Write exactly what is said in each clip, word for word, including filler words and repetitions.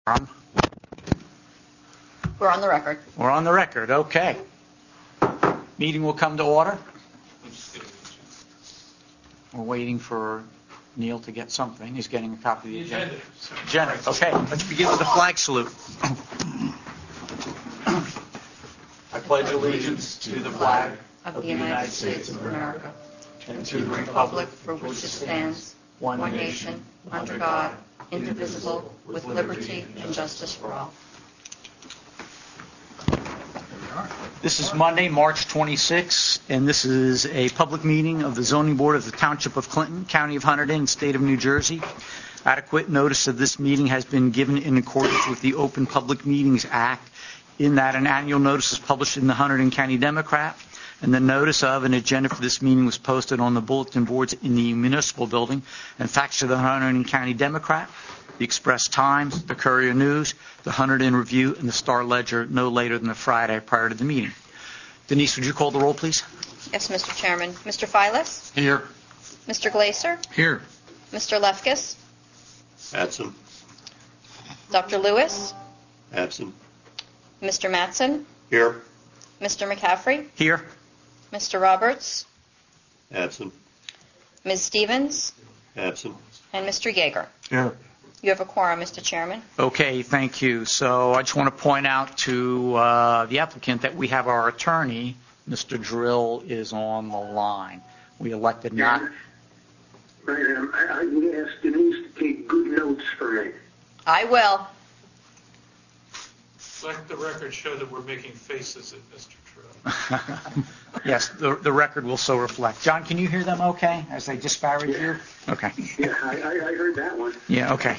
Um, We're on the record. We're on the record, okay. Meeting will come to order. We're waiting for Neil to get something. He's getting a copy of the agenda. Agenda, okay. Let's begin with the flag salute. I pledge allegiance to the flag Of the United States of America, and to the republic for which it stands, one nation, under God, indivisible, with liberty and justice for all. This is Monday, March twenty-sixth, and this is a public meeting of the Zoning Board of the Township of Clinton, County of Hunterdon, and State of New Jersey. Adequate notice of this meeting has been given in accordance with the Open Public Meetings Act, in that an annual notice is published in the Hunterdon County Democrat, and the notice of an agenda for this meeting was posted on the bulletin boards in the municipal building and faxed to the Hunterdon County Democrat, the Express Times, the Courier News, the Hunterdon Review, and the Star Ledger no later than the Friday prior to the meeting. Denise, would you call the roll, please? Yes, Mister Chairman. Mister Files? Here. Mister Glaser? Here. Mister Lefkes? Absent. Doctor Lewis? Absent. Mister Mattson? Here. Mister McCaffrey? Here. Mister Roberts? Absent. Miz Stevens? Absent. And Mister Yeager. Here. You have a quorum, Mister Chairman. Okay, thank you. So I just want to point out to uh, the applicant that we have our attorney, Mister Drill, is on the line. We elected not... Right, um, I, I would ask Denise to take good notes for me. I will. Let the record show that we're making faces at Mister Trill. Yes, the, the record will so reflect. John, can you hear them okay as they disparage you? Okay. Yeah, I, I I heard that one. Yeah, okay.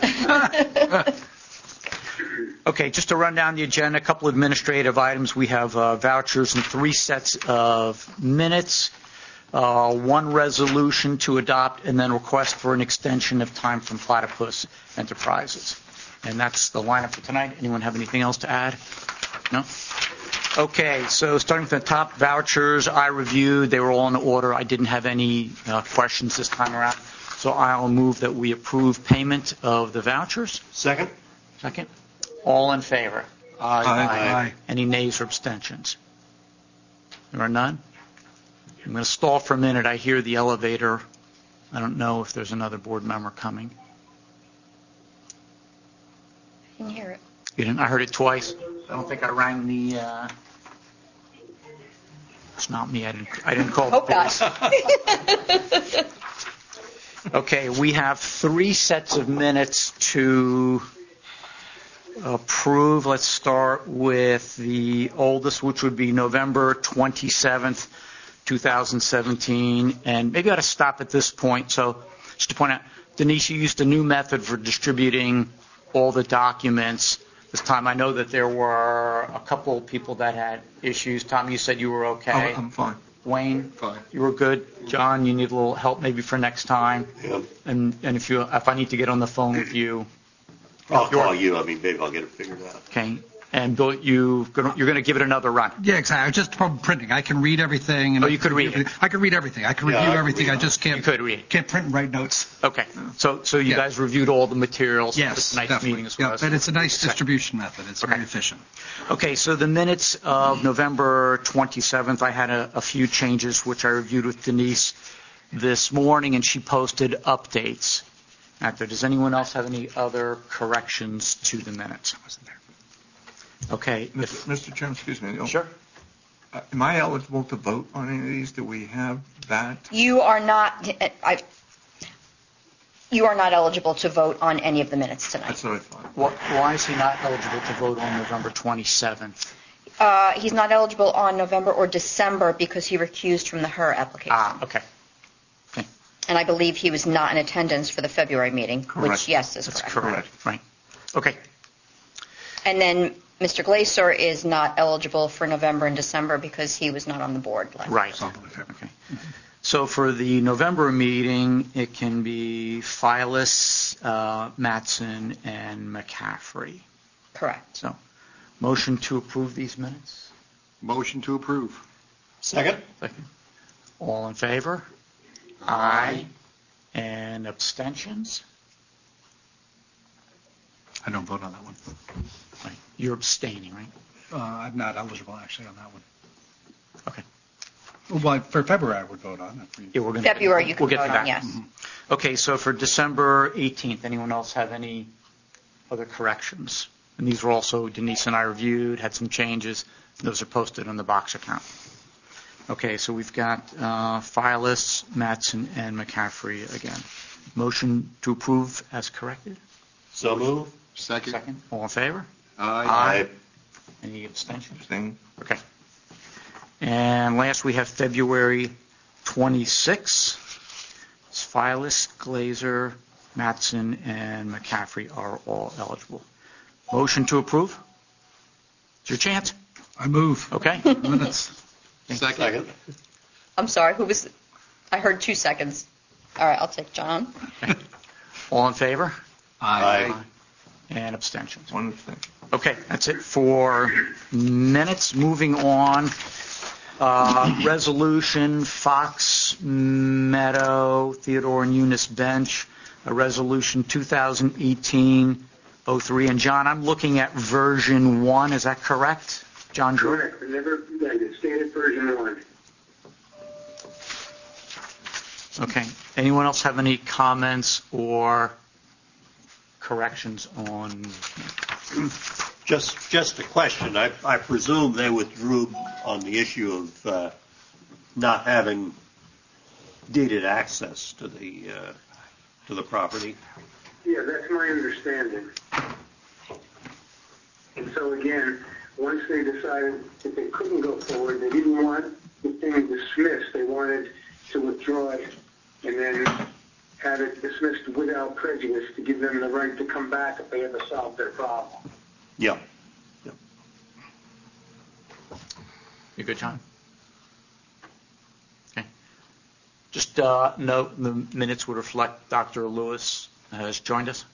Okay, just to run down the agenda, a couple administrative items. We have uh, vouchers and three sets of minutes, uh, one resolution to adopt, and then request for an extension of time from Platypus Enterprises. And that's the lineup for tonight. Anyone have anything else to add? No? Okay, so starting from the top, vouchers I reviewed. They were all in order. I didn't have any uh, questions this time around. So I'll move that we approve payment of the vouchers. Second. Second. All in favor? Aye. Aye. Any nays or abstentions? There are none? I'm going to stall for a minute. I hear the elevator. I don't know if there's another board member coming. I can hear it. You didn't? I heard it twice. I don't think I rang the. Uh... It's not me. I didn't. I didn't call. Hope the police. not. Okay, we have three sets of minutes to approve. Let's start with the oldest, which would be November twenty-seventh, twenty seventeen. And maybe I ought to stop at this point. So just to point out, Denise, you used a new method for distributing all the documents. This time I know that there were a couple of people that had issues. Tom, you said you were okay. Oh, I'm fine. Wayne, Fine. You were good. John, you need a little help maybe for next time. Yep. And and if you if I need to get on the phone with you, I'll call you. I mean, maybe I'll get it figured out. okay. And Bill, you gonna, you're going to give it another run. Yeah, exactly. Just from printing, I can read everything. And Oh, you could read it. I can read everything. I can Yeah, I review can everything. read I it. just can't. You could read it. Can't print and write notes. Okay. So so you Yeah. guys reviewed all the materials. Yes, Tonight's definitely. meeting as Yeah, well. but it's a nice Second. distribution method. It's Okay. very efficient. Okay, so the minutes of November twenty-seventh, I had a, a few changes which I reviewed with Denise this morning, and she posted updates. After, does anyone else have any other corrections to the minutes? Okay. If, Mister Mister Chairman, excuse me. sure. Uh, Am I eligible to vote on any of these? Do we have that? You are not. I, you are not eligible to vote on any of the minutes tonight. That's what I thought. What, why is he not eligible to vote on November twenty-seventh? Uh, he's not eligible on November or December because he recused from the H E R application. Ah, okay. Okay. And I believe he was not in attendance for the February meeting, which, Correct. yes, is That's correct. correct. Right. Okay. And then Mister Glaser is not eligible for November and December because he was not on the board last year. Right. Okay. So for the November meeting, it can be Files, uh, Mattson, and McCaffrey. Correct. So, motion to approve these minutes? Motion to approve. Second. Second. All in favor? Aye. And abstentions? I don't vote on that one. Right. You're abstaining, right? Uh, I'm not eligible actually on that one. Okay. Well, for February I would vote on it. Yeah, we're gonna, February you can we'll get vote to on, that. yes. Okay, so for December eighteenth, anyone else have any other corrections? And these were also Denise and I reviewed, had some changes. Those are posted on the box account. Okay, so we've got uh, Files, Mattson, and McCaffrey again. Motion to approve as corrected? So move. Second. Second. All in favor? Aye. Any abstentions? Thing. Okay. And last, we have February twenty-sixth. Files, Glazer, Mattson, and McCaffrey are all eligible. Motion to approve? It's your chance. I move. Okay. Minutes. Second. I'm sorry, who was, I heard two seconds. All right, I'll take John. All in favor? Aye. And abstentions. One thing. Okay, that's it for minutes. Moving on. Uh, resolution, Fox Meadow, Theodore and Eunice Bench, a resolution two thousand eighteen oh three. And John, I'm looking at version one. Is that correct? John George? Correct, never amended, standard version one. Okay. Anyone else have any comments or corrections on? Just, just a question. I, I presume they withdrew on the issue of uh, not having deeded access to the uh, to the property. Yeah, that's my understanding. And so again, once they decided that they couldn't go forward, they didn't want the thing dismissed. They wanted to withdraw it and then have it dismissed without prejudice to give them the right to come back if they ever solved their problem. Yeah. Yeah. You good, John? Okay. Just uh, note the minutes would reflect Doctor Lewis has joined us.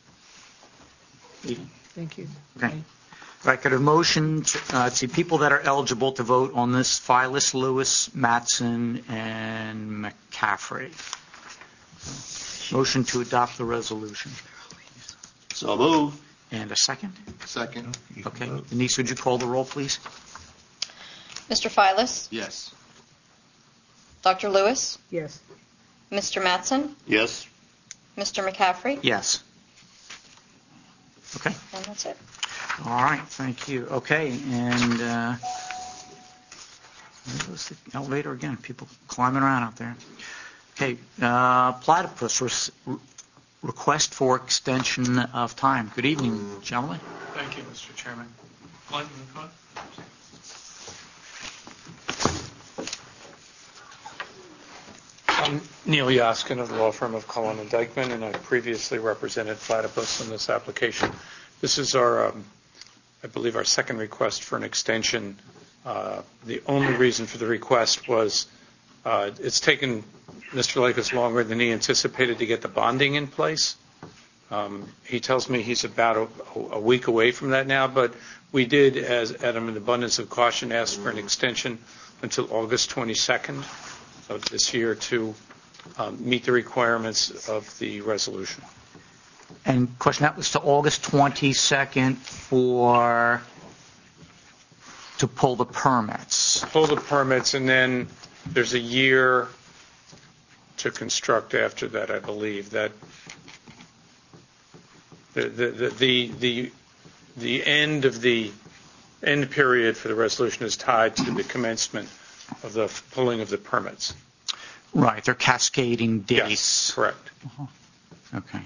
Thank you. Okay. All right, could a motion, to, uh, let's see, people that are eligible to vote on this, Files, Lewis, Mattson, and McCaffrey. Motion to adopt the resolution. So move. And a second? Second. Okay. Denise, would you call the roll, please? Mister Files, Yes. Doctor Lewis, Yes. Mister Mattson, Yes. Mister McCaffrey, Yes. Okay. and that's it. All right, thank you. Okay, and uh, there goes the elevator again. People climbing around out there. Okay, uh, platypus re- request for extension of time. Good evening, gentlemen. Thank you, Mister Chairman. Clinton, come on. I'm Neil Yaskin of the law firm of Cullen and Dyckman, and I previously represented Platypus in this application. This is our, um, I believe, our second request for an extension. Uh, the only reason for the request was uh, it's taken Mister Lakis longer than he anticipated to get the bonding in place. Um, he tells me he's about a, a week away from that now, but we did, as at an abundance of caution, ask for an extension until August twenty-second of this year to um, meet the requirements of the resolution. And question, that was to August twenty-second for, to pull the permits. Pull the permits, and then there's a year to construct after that, I believe. That the the the the, the, the end of the end period for the resolution is tied to the commencement of the pulling of the permits. Right, they're cascading dates. Yes, correct. Okay.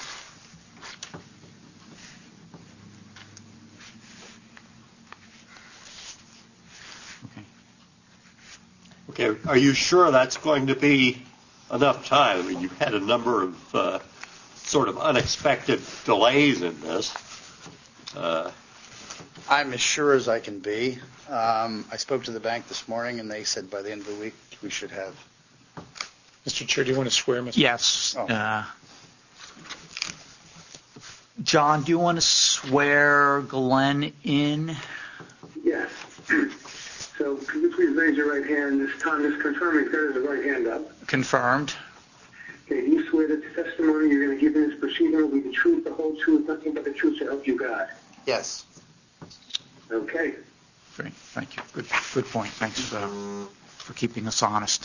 Okay. Okay. Are you sure that's going to be enough time? I mean, you've had a number of uh, sort of unexpected delays in this. Uh, I'm as sure as I can be. Um, I spoke to the bank this morning, and they said by the end of the week we should have. Mister Chair, do you want to swear, Mister Yes. Oh. Uh, John, do you want to swear Glenn in? Yes. So could you please raise your right hand? This Tom is confirming he's got his right hand up. Confirmed. Okay, do you swear that the testimony you're going to give in this proceeding will be the truth, the whole truth, nothing but the truth to help you God? Yes. Okay. Great, thank you. Good, good point. Thanks uh, for keeping us honest.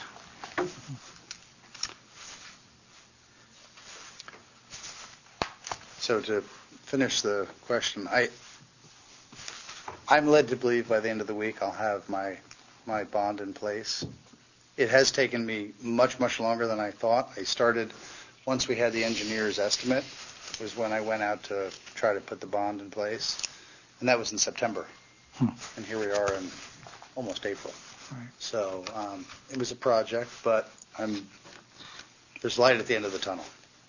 So to finish the question, I, I'm led to believe by the end of the week I'll have my, my bond in place. It has taken me much, much longer than I thought. I started, once we had the engineer's estimate, was when I went out to try to put the bond in place, and that was in September. Hmm. And here we are in almost April. Right. So um, it was a project, but I'm, there's light at the end of the tunnel.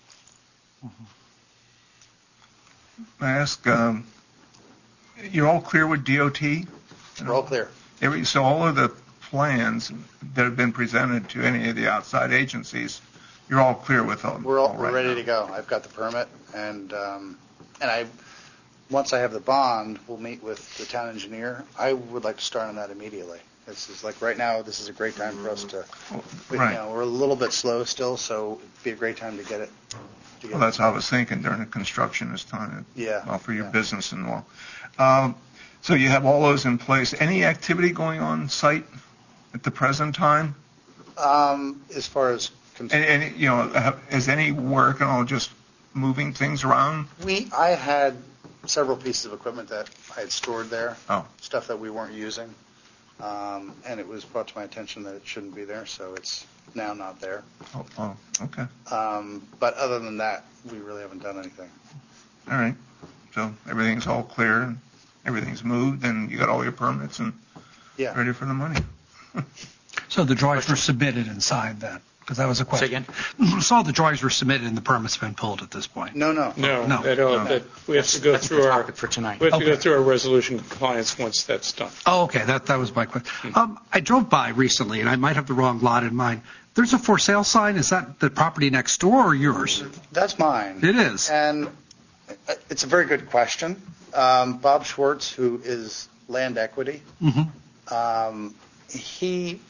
May I ask, um, you're all clear with D O T? We're all clear. Every, so all of the plans that have been presented to any of the outside agencies, you're all clear with them? We're all, all we're right ready now? to go. I've got the permit, and um, and I, once I have the bond, we'll meet with the town engineer. I would like to start on that immediately. This is like right now. This is a great time for us to. We, Right. You know, we're a little bit slow still, so it'd be a great time to get it. To get Well, that's how I was thinking during the construction is time. Yeah. Well, for your yeah. business and all. Um, so you have all those in place. Any activity going on site at the present time? Um, as far as cons- And, and you know, have, is any work and all just moving things around? we, I had several pieces of equipment that I had stored there. Oh. Stuff that we weren't using, um, and it was brought to my attention that it shouldn't be there, so it's now not there. Oh, oh, okay. Um, but other than that, we really haven't done anything. All right. So everything's all clear and everything's moved and you got all your permits and Yeah. ready for the money. So the drawings were submitted and signed then? Because that was a Say question. again? So the drawings were submitted and the permit's been pulled at this point? No, no. No, No. that all- No. that- we have to go That's the through our, topic for tonight. we have to go Okay. through our resolution compliance once that's done. Oh, okay, that, that was my question. Um, I drove by recently, and I might have the wrong lot in mind. There's a for sale sign. Is that the property next door or yours? That's mine. It is. And it's a very good question. Um, Bob Schwartz, who is Land Equity, Mm-hmm. um, he,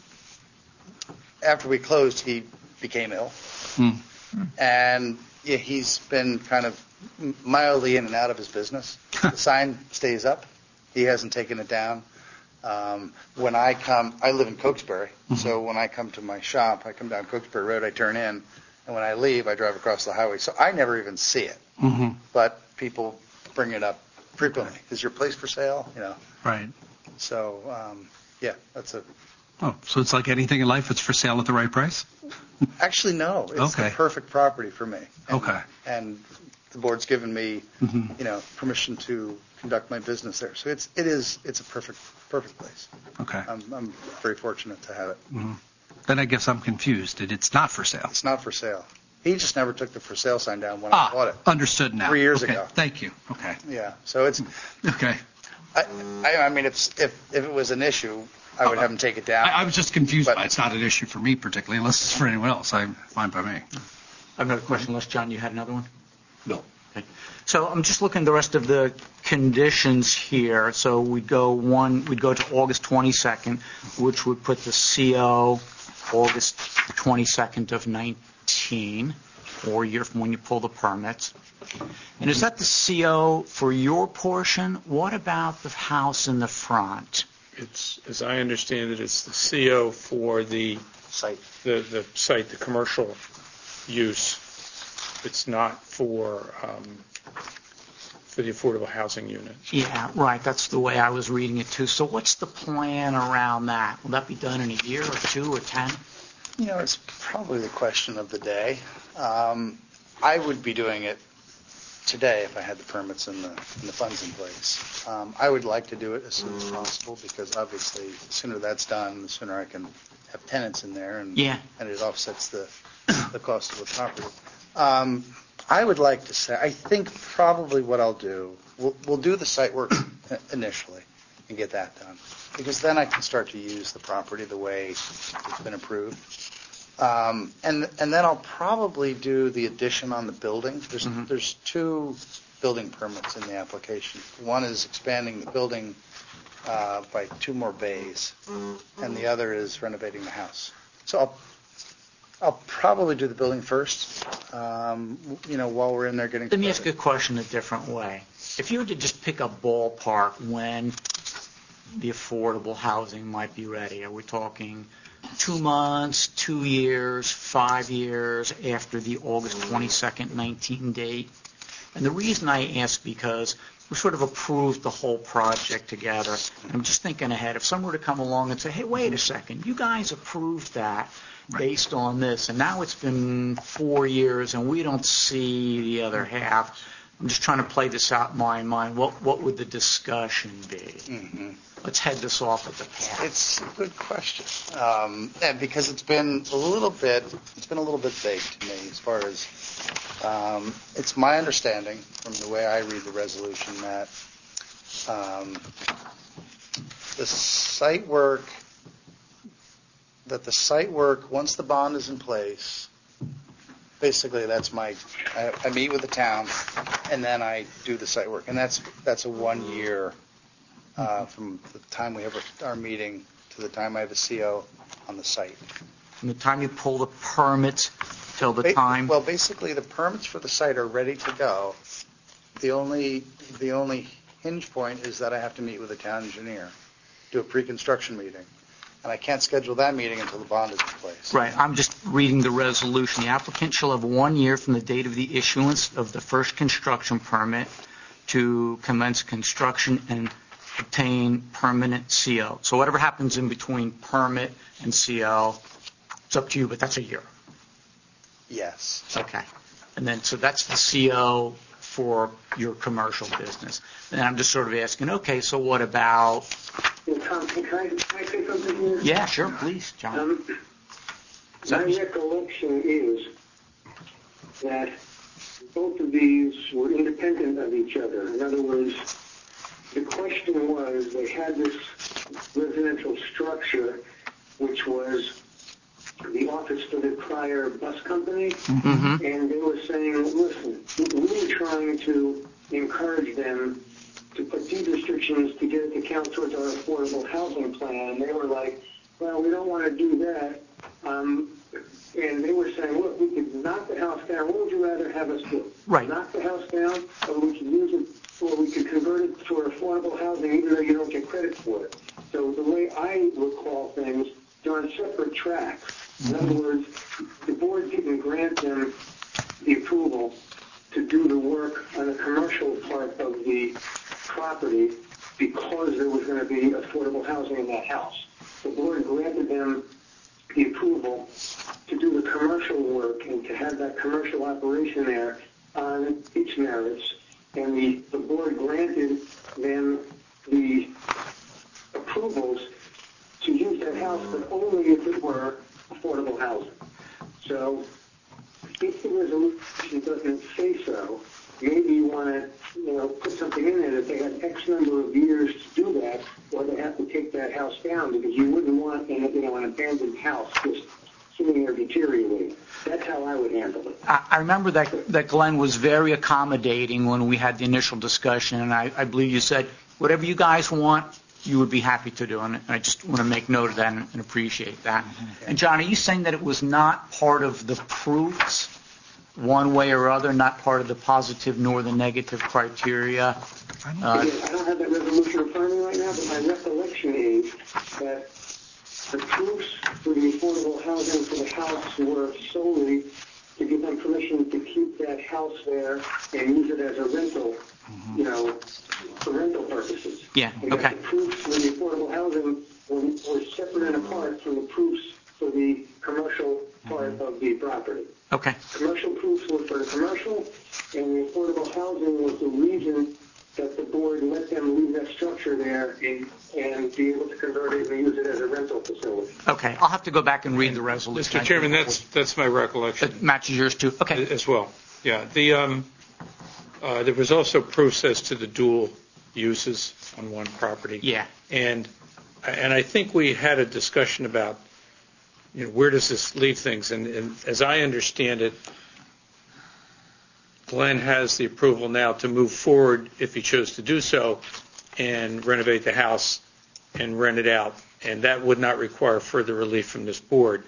after we closed, he became ill. Hmm. And yeah, he's been kind of mildly in and out of his business. The sign stays up. He hasn't taken it down. Um, when I come, I live in Cokesbury, so when I come to my shop, I come down Cokesbury Road, I turn in, and when I leave, I drive across the highway. So I never even see it, Mm-hmm. but people bring it up frequently. Is your place for sale? You know. Right. So um, yeah, that's a. Oh, so it's like anything in life, it's for sale at the right price? Actually, no. It's Okay. the perfect property for me. And, Okay. And the board's given me, Mhm. you know, permission to conduct my business there. So it's it is it's a perfect perfect place. Okay. I'm I'm very fortunate to have it. Mhm. Then I guess I'm confused. It- It's not for sale. It's not for sale. He just never took the for sale sign down when I Ah, bought it. understood now. Three years Okay, ago. Thank you. Okay. Yeah. So it's Okay. I I, I mean if if if it was an issue, I would have him take it down. I, I was just confused But- by it. It's not an issue for me particularly, unless it's for anyone else. I'm fine by me. I have another question, unless, John, you had another one? No. Okay. So I'm just looking at the rest of the conditions here. So we'd go one, we'd go to August twenty-second, which would put the C O August twenty-second of nineteen, or year from when you pull the permits. And is that the C O for your portion? What about the house in the front? It's, as I understand it, it's the C O for the, Site. the, the site, the commercial use. It's not for, um, for the affordable housing unit. Yeah, right. That's the way I was reading it too. So what's the plan around that? Will that be done in a year or two or ten? You know, it's probably the question of the day. Um, I would be doing it today if I had the permits and the, and the funds in place. Um, I would like to do it as soon as possible because obviously the sooner that's done, the sooner I can have tenants in there and, Yeah. and it offsets the, the cost of the property. Um, I would like to say, I think probably what I'll do, we'll, we'll do the site work initially and get that done because then I can start to use the property the way it's been approved. Um, and and then I'll probably do the addition on the building. There's Mm-hmm. there's two building permits in the application. One is expanding the building uh, by two more bays, and the other is renovating the house. So I'll I'll probably do the building first, um, you know, while we're in there getting. Let me ask started. a question a different way. If you were to just pick a ballpark when the affordable housing might be ready, are we talking two months, two years, five years after the August twenty-second, nineteen date? And the reason I ask because we sort of approved the whole project together. I'm just thinking ahead. If someone were to come along and say, hey, wait a second, you guys approved that based on this, and now it's been four years and we don't see the other half. I'm just trying to play this out in my mind. What what would the discussion be? Mm-hmm. Let's head this off at the path. It's a good question, um, and because it's been a little bit, it's been a little bit vague to me as far as um, it's my understanding from the way I read the resolution that um, the site work, that the site work once the bond is in place. Basically, that's my. I, I meet with the town, and then I do the site work, and that's that's a one year uh, from the time we have our meeting to the time I have a C O on the site. From the time you pull the permits till the Ba- time. Well, basically, the permits for the site are ready to go. The only the only hinge point is that I have to meet with the town engineer, do a pre-construction meeting. And I can't schedule that meeting until the bond is in place. Right. I'm just reading the resolution. The applicant shall have one year from the date of the issuance of the first construction permit to commence construction and obtain permanent C O. So whatever happens in between permit and C O, it's up to you, but that's a year. Yes. Okay. And then, so that's the C O for your commercial business. And I'm just sort of asking, okay, so what about... Well, Tom, can I, can I say something here? Yeah, sure, please, John. Um, my recollection is that both of these were independent of each other. In other words, the question was they had this residential structure, which was the office for the prior bus company, Mm-hmm. and they were saying, listen, we were trying to encourage them to put deed restrictions to get it to count towards our affordable housing plan. And they were like, well, we don't want to do that. Um, and they were saying, look, we could knock the house down. What would you rather have us do? Right. Knock the house down, or we could use it, or we could convert it to our affordable housing, even though you don't get credit for it. So the way I recall things, they're on separate tracks. In other words, the board didn't grant them the approval to do the work on the commercial part of the property because there was going to be affordable housing in that house. The board granted them the approval to do the commercial work and to have that commercial operation there on its merits, and the, the board granted them the approvals to use that house, but only if it were affordable housing. So if the resolution doesn't say so, maybe you want to, you know, put something in there that they have X number of years to do that, or they have to take that house down, because you wouldn't want, you know, an abandoned house just sitting there deteriorating. That's how I would handle it. I I remember that, that Glenn was very accommodating when we had the initial discussion, and I, I believe you said, whatever you guys want, you would be happy to do, and I just want to make note of that and, and appreciate that. And John, are you saying that it was not part of the proofs, one way or other, not part of the positive nor the negative criteria? Uh, Again, I don't have that resolution in front of me right now, but my recollection is that the proofs for the affordable housing for the house were solely to give them permission to keep that house there and use it as a rental, you know, for rental purposes. Yeah, And okay. that the proofs for the affordable housing were, were separate and apart from the proofs for the commercial part of the property. Okay. Commercial proofs were for the commercial, and the affordable housing was the reason that the board let them leave that structure there and, and be able to convert it and use it as a rental facility. Okay. I'll have to go back and read the resolution. Mister Chairman, that's that's my recollection. It matches yours too. Okay. As well. Yeah. The um, uh, there was also proofs as to the dual uses on one property. Yeah. And and I think we had a discussion about, you know, where does this leave things? And, and as I understand it, Glenn has the approval now to move forward, if he chose to do so, and renovate the house and rent it out. And that would not require further relief from this board.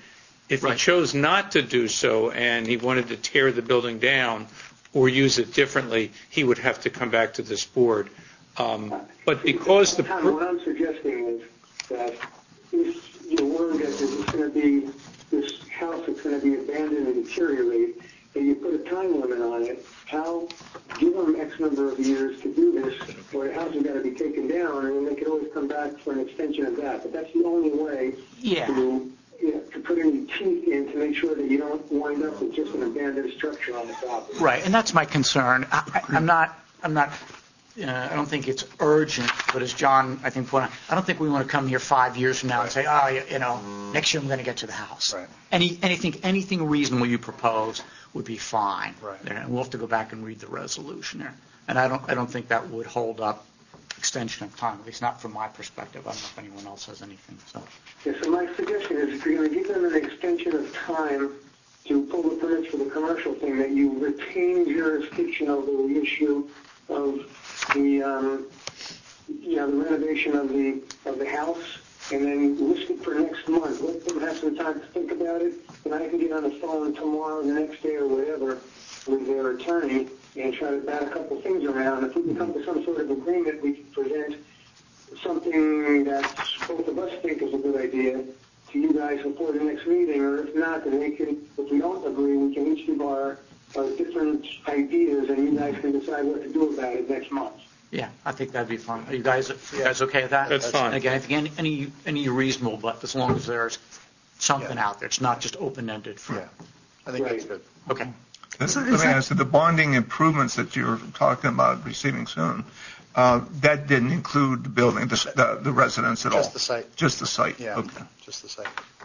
If he Right. chose not to do so and he wanted to tear the building down or use it differently, he would have to come back to this board. Um, But because the... Tom, what I'm suggesting is that if you're worried that there's going to be this house that's going to be abandoned and deteriorate, and you put a time limit on it, how, give them X number of years to do this, or the house has got to be taken down, and then they can always come back for an extension of that. But that's the only way Yeah. to, you know, to put any teeth in to make sure that you don't wind up with just an abandoned structure on the property. Right, and that's my concern. I, I- I'm not, I'm not, uh, I don't think it's urgent, but as John, I think, pointed out, I don't think we want to come here five years from now and say, oh, you, you know, next year I'm going to get to the house. Right. Any, anything, anything reasonable you propose would be fine. Right. And we'll have to go back and read the resolution there. And I don't, I don't think that would hold up extension of time, at least not from my perspective. I don't know if anyone else has anything, so. Yeah, so my suggestion is if you're going to give them an extension of time to pull the permits for the commercial thing, that you retain jurisdiction over the issue of the, um, you know, the renovation of the, of the house, and then list it for next month. Let them have some time to think about it, and I can get on the phone tomorrow, the next day, or whatever, with their attorney, and try to bat a couple things around. If we can come to some sort of agreement, we can present something that both of us think is a good idea to you guys before the next meeting, or if not, then we can, if we don't agree, we can each give our, our different ideas, and you guys can decide what to do about it next month. Yeah, I think that'd be fine. Are you guys, you guys okay with that? That's fine. And again, I think any, any, any reasonable, but as long as there's something Yeah. out there, it's not just open-ended for, Yeah, I think that's good. okay. Let So let me is that- ask, the bonding improvements that you're talking about receiving soon, uh, that didn't include the building, the the the residence at all? Just the site. Just the site? Yeah, Okay. just the site.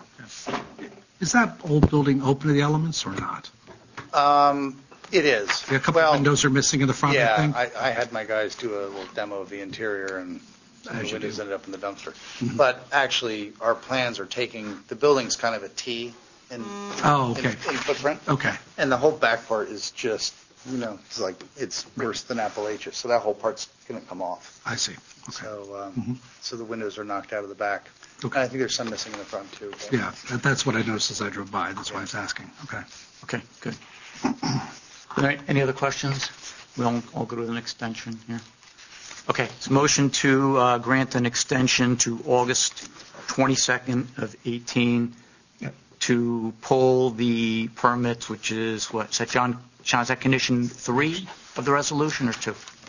Is that old building open to the elements or not? Um, It is. A couple Well, of windows are missing in the front, I Yeah, think. I, I had my guys do a little demo of the interior, and some of As the you windows do. ended up in the dumpster. But actually, our plans are taking, the building's kind of a T in, Oh, in okay. in footprint, Okay, and the whole back part is just, you know, it's like, it's worse than Appalachia, so that whole part's going to come off. I see. Okay. So, um, Mhm. so the windows are knocked out of the back. Okay. And I think there's some missing in the front, too. but- Yeah, that- that's what I noticed as I drove by. That's why I was asking. Okay. Okay, good. All right, any other questions? We'll all go to an extension here. Okay, it's a motion to uh, grant an extension to August twenty-second of eighteen Yep. to pull the permits, which is, what, is that, John, John, is that condition three of the resolution or two?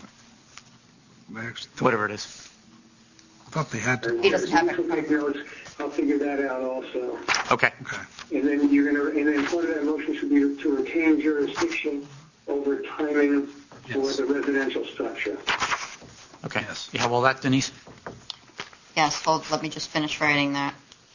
I actually thought- Whatever it is. thought they had to. He doesn't have it. So take notes. I'll figure that out also. Okay, Okay. And then you're going to, and then part of that motion should be to retain jurisdiction over timing for Yes. the residential structure. okay. Yes. You have all that, Denise? Yes, hold, let me just finish writing that.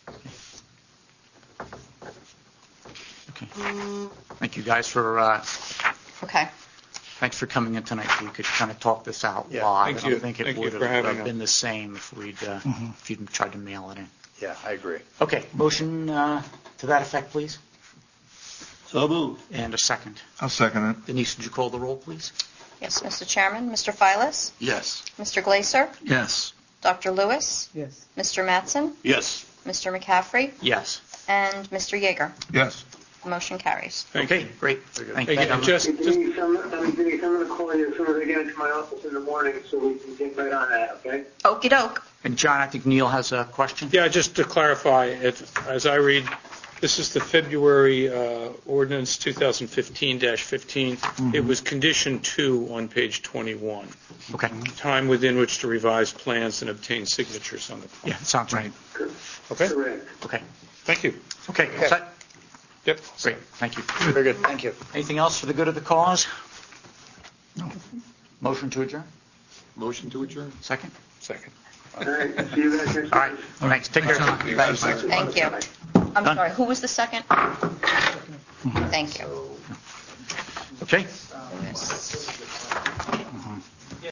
Okay. Thank you guys for, uh, Okay. thanks for coming in tonight, so you could kind of talk this out Yeah, live. thank I you. don't think it Thank you would for have having uh, been us. the same if we'd, uh, if you'd tried to mail it in. Yeah, I agree. Okay, motion uh, to that effect, please, So moved. and a second. I'll second it. Denise, would you call the roll, please? Yes, Mister Chairman, Mister Filas, Yes. Mister Glacer, Yes. Doctor Lewis, Yes. Mister Mattson, Yes. Mister McCaffrey, Yes. and Mister Yeager. Yes. Motion carries. Thank Okay, you. great. Thank you. Hey, gentlemen. and just, just Denise, I'm, I'm, Denise, I'm going to call you as soon as I get into my office in the morning so we can get right on that, okay? Okey doke. And John, I think Neil has a question? Yeah, just to clarify, it, as I read, this is the February uh, ordinance two thousand fifteen dash fifteen. It was condition two on page twenty-one, Okay, time within which to revise plans and obtain signatures on the plan. yeah, sounds right. Okay? Correct. Okay, Thank you. okay, all set? Yep. Great, thank you. Very good, thank you. Anything else for the good of the cause? No. Motion to adjourn? Motion to adjourn? Second? Second. All right, see you guys next All right, week. thanks, take care. Thanks, John. Thanks. Thank you. I'm Done. sorry, who was the second? Thank you. Okay. Lewis.